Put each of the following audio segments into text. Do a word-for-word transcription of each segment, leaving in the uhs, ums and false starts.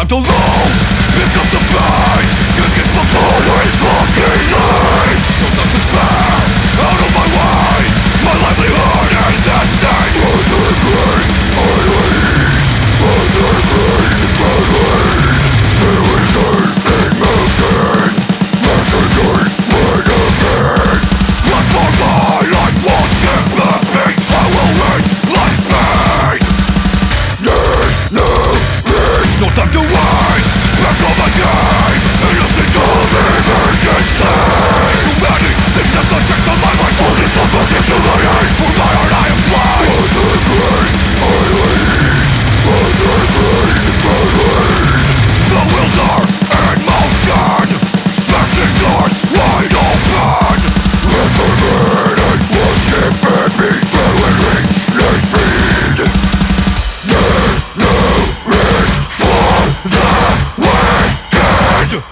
time to lose. Pick up the pace, kick it the always fucking leads. No time to spare, out of my way. My livelihood is at stake. Under pain, I leave. Under pain, I leave. There is an emotion. Smashing doors, right ahead. Left for my life will skip the beat. I will reach life speed. There's no risk, no time to waste. Back on my game, innocent of emergency. So many things that subject to my life. All these thoughts rush into my head. For my heart I am blind. Under pain, I leave. Under pain, I leave. The wheels are in motion. Smashing doors wide open. Reprobated will skip and me. I will reach light speed. There's no risk for the wicked.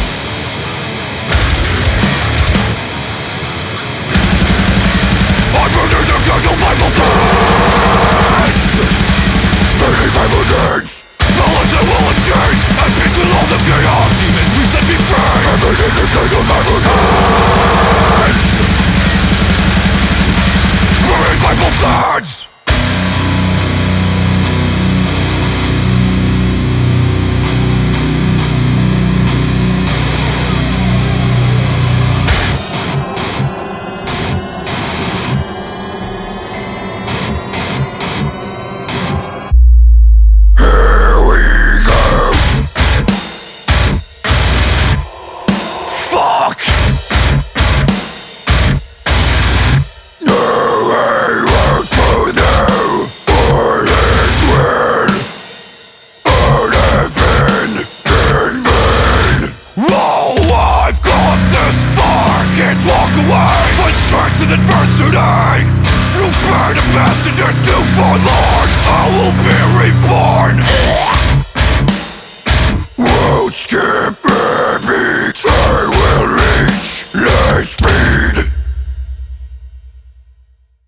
I'm burning the candle by both ends. Burning by both ends. The lives that will exchange and peace with all the chaos. Demons, please set me free. I'm burning the candle by both ends. Burning by both ends. In adversity, through pain and passage and new forlorn, I will be reborn. Won't skip baby.